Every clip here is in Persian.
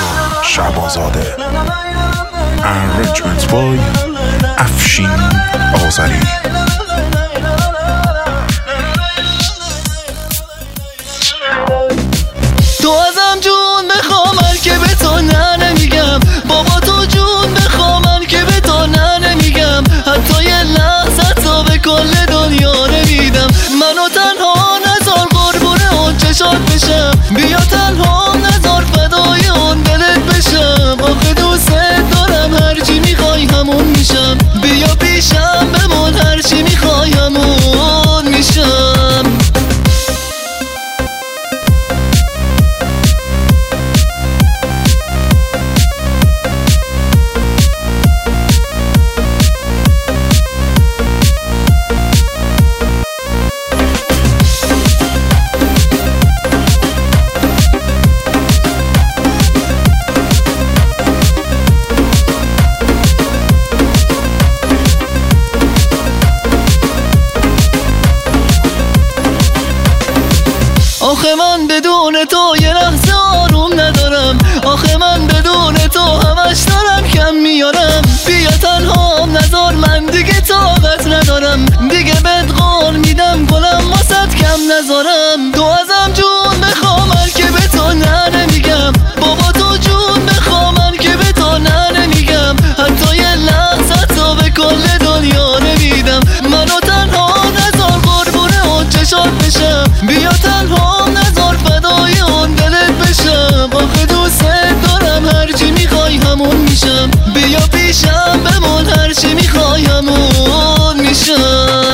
رضا شعبازاده. Arrangement by افشین آذری. تو ازم جون بخوامن که به تو نه نمیگم، بابا تو جون بخوامن که به تو نه نمیگم، حتی یه لحظه تو به کل دنیا نمیدم. منو تنها نذار قربون اون چشات بشم، بیا تنها نذار فدای اون دلت بشم. آخه دوست دارم هرچی میخوای همون میشم، بیا پیشم بمون هرچی میخوای همون میشم. آخه من بدون تو یه لحظه آروم ندارم، آخه من بدون تو همش دارم کم میارم. بیا تنهام نذار من دیگه طاقت ندارم، دیگه بهت قول میدم گلم واسط کم نذارم. تو ازم جون بخوامن که به تو نه نمیگم، بابا تو جون بخوامن که به تو نه نمیگم، حتی یه لحظه تو به کل دنیا نمیدم. منو تنها نذار قربون اون چشات بشم، بیا تنها نذار فدای اون دلت بشم. آخه دوست دارم هرچی میخوای همون میشم، بیا پیشم بمون هرچی میخوای همون میشم.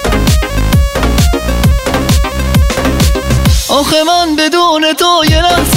آخه من بدون تو یه لحظه